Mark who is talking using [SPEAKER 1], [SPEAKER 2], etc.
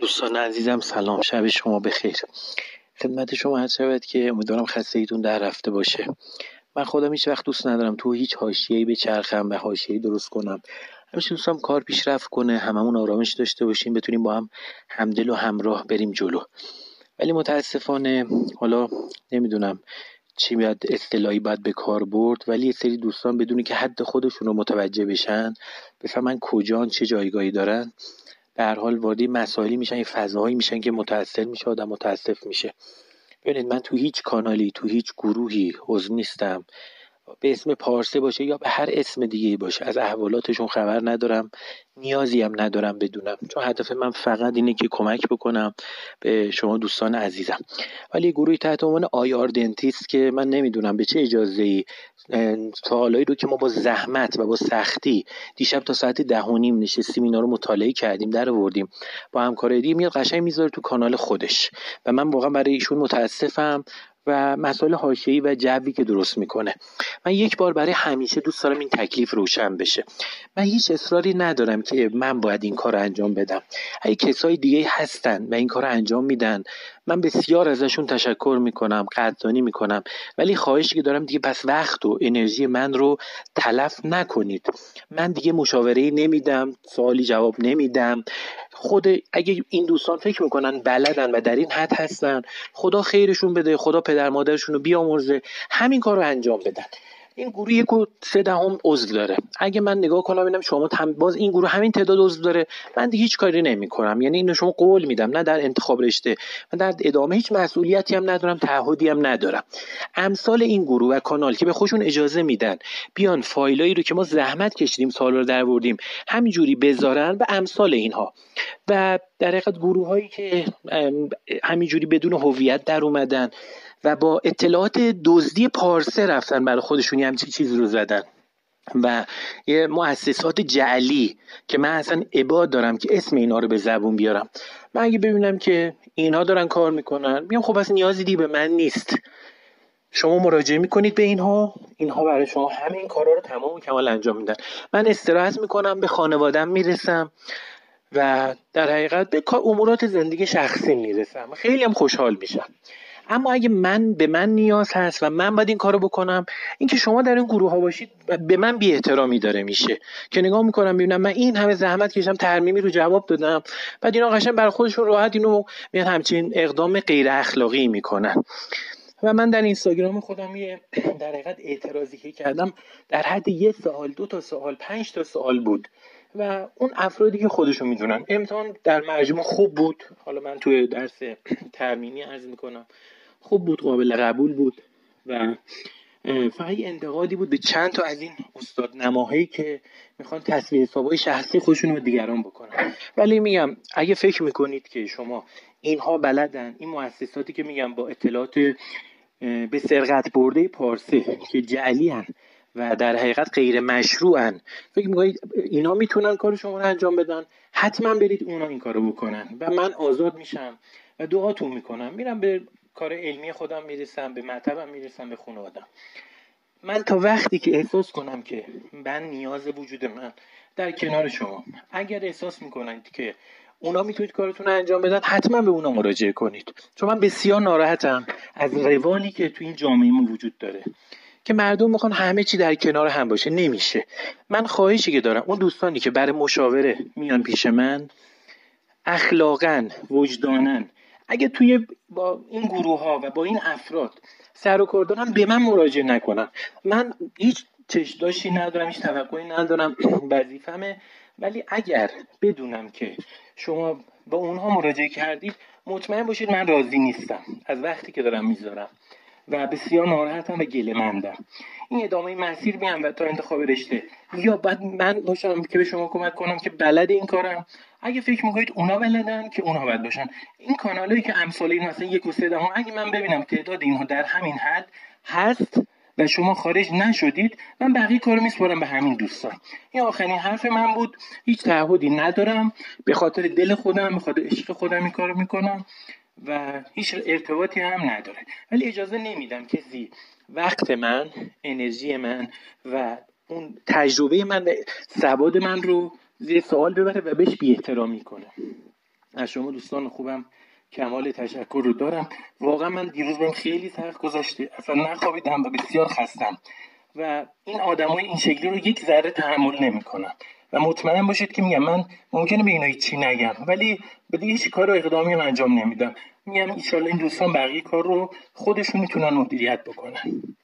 [SPEAKER 1] دوستان عزیزم سلام، شب شما بخیر. خدمت شما عرض شود که امیدوارم خستگیتون در رفته باشه. من خودم هیچ وقت دوست ندارم تو هیچ حاشیه‌ای بچرخم و حاشیه‌ای درست کنم. همیشه دوستم کار پیشرفت کنه، هممون آرامش داشته باشیم، بتونیم با هم همدل و همراه بریم جلو. ولی متاسفانه حالا نمیدونم چی اصطلاحی باید به کار برد، ولی یه سری دوستان بدونی که حد خودشون رو متوجه بشن، بفهمن کجان چه جایگاهی دارن، به هر حال وارد مسائلی میشن، یه فضاهایی میشن که متأثر میشه، آدم متاسف میشه. ببینید من تو هیچ کانالی، تو هیچ گروهی عضو نیستم، به اسم پارسه باشه یا به هر اسم دیگه باشه، از احوالاتشون خبر ندارم، نیازی هم ندارم بدونم، چون هدف من فقط اینه که کمک بکنم به شما دوستان عزیزم. ولی گروهی تحت عنوان آیار دنتیست که من نمیدونم به چه اجازه‌ای سوالایی رو که ما با زحمت و با سختی دیشب تا ساعت 10:30 نشستیم اینا رو مطالعه کردیم، در آوردیم، با همکارای دیگه میاد قشنگ میذاره تو کانال خودش و من واقعا برای ایشون متاسفم و مسائل حاشیه‌ای و جوی که درست میکنه. من یک بار برای همیشه دوست دارم این تکلیف روشن بشه. من هیچ اصراری ندارم که من باید این کار رو انجام بدم. اگه کسای دیگه هستن و این کار رو انجام میدن، من بسیار ازشون تشکر میکنم، قدردانی میکنم، ولی خواهشی که دارم دیگه پس وقت و انرژی من رو تلف نکنید. من دیگه مشاوره‌ای نمیدم، سوالی جواب نمیدم. اگه این دوستان فکر میکنن بلدن و در این حد هستن، خدا خیرشون بده، خدا پدر مادرشون رو بیامرزه، همین کار رو انجام بدن. این گروه 1/3 عضو داره. اگه من نگاه کنم ببینم شما باز این گروه همین تعداد عضو داره، من دیگه هیچ کاری نمی‌کنم. یعنی اینو شما قول میدم، نه در انتخاب رشته، من در ادامه هیچ مسئولیتی هم ندارم، تعهدی هم ندارم. امثال این گروه و کانال که به خودشون اجازه میدن بیان فایلایی رو که ما زحمت کشیدیم سوالا رو درآوردیم همینجوری بذارن و امثال اینها، و در حقیقت گروه‌هایی که همینجوری بدون هویت در اومدن و با اطلاعات دزدی پارسه رفتن برای خودشون همچین چیزی رو زدن و یه مؤسسات جعلی که من اصلا ابا دارم که اسم اینا رو به زبون بیارم. من اگه ببینم که اینها دارن کار میکنن میگم خب اصلا نیازی دی به من نیست، شما مراجعه میکنید به اینها برای شما همین کارا رو تمام و کمال انجام میدن. من استراحت میکنم، به خانوادم میرسم و در حقیقت به امورات زندگی شخصی میرسم، خیلی هم خوشحال میشم. اما اگه به من نیاز هست و من باید این کارو بکنم، این که شما در این گروه ها باشید به من بی احترامی داره میشه که نگاه میکنم ببینم من این همه زحمت کشیدم، ترمیمی رو جواب دادم، بعد اینا قشنگ برای خودشون راحت اینو میان همچین اقدام غیر اخلاقی میکنن. و من در اینستاگرام خودم در حقیقت اعتراضی که کردم در حد 1 سوال، 2 سوال، 5 سوال بود و اون افرادی که خودشون میدونن. امتحان در مجموع خوب بود، حالا من توی درس ترمیمی عرض میکنم خوب بود، قابل قبول بود و فقط انتقادی بود به چند تا از این استاد نماهایی که میخوان تصویر حسابای شخصی خودشون رو دیگران بکنن. ولی میگم اگه فکر میکنید که شما اینها بلدن، این مؤسساتی که میگم با اطلاعات به سرقت برده پارسه که جعلی هن و در حقیقت غیر مشروعن، فکر میکنید اینا میتونن کار شما رو انجام بدن، حتما برید اونا این کارو بکنن و من آزاد میشم و دعاتون میکنم، میرم به کار علمی خودم میرسم، به مطبم میرسم، به خانوادم. من تا وقتی که احساس کنم که من نیاز وجود من در کنار شما، اگر احساس میکنید که اونا میتونید کارتون رو انجام بدن، حتما به اونا مراجعه کنید. چون من بسیار ناراحتم از روالی که تو این جامعه ما وجود داره که مردم میخوان همه چی در کنار هم باشه. نمیشه. من خواهشی که دارم اون دوستانی که برای مشاوره میان پیش من، اخلاقاً، وجداناً، اگه با این گروه ها و با این افراد سر و کار دارن به من مراجعه نکنن. من هیچ چشم‌داشتی ندارم، هیچ توقعی ندارم، وظیفمه. ولی اگر بدونم که شما با اونها مراجعه کردید، مطمئن باشید من راضی نیستم از وقتی که دارم میذارم و بسیار ناراحتم و گله‌مندم. این ادامه مسیر میام و تا انتخاب رشته، یا بعد من باشم که به شما کمک کنم که بلد این کارم. اگه فکر میکنید اونا بلدن که اونا باید باشن. این کانالایی که امثال این مثلا 1/3 اگه من ببینم تعداد اینها در همین حد هست و شما خارج نشدید، من بقیه کارو میسپارم به همین دوستان. این آخرین حرف من بود. هیچ تعهدی ندارم، به خاطر دل خودم، به خاطر عشق خودم این کارو میکنم و هیچ ارتباطی هم نداره. ولی اجازه نمیدم کسی وقت من، انرژی من و اون تجربه من و سواد من رو زیر سوال ببره و بهش بی احترامی کنه. از شما دوستان خوبم کمال تشکر رو دارم. واقعا من دیروز بهم خیلی سخت گذشته، اصلا نخوابیدم و بسیار خستم و این آدمای این شکلی رو یک ذره تحمل نمی‌کنن و مطمئن باشید که میگم من ممکنه به اینا هیچی نگم ولی به هیچ کار و اقدامی هم انجام نمیدم. میگم ان شاءالله این دوستان بقیه کار رو خودشون میتونن مدیریت بکنن.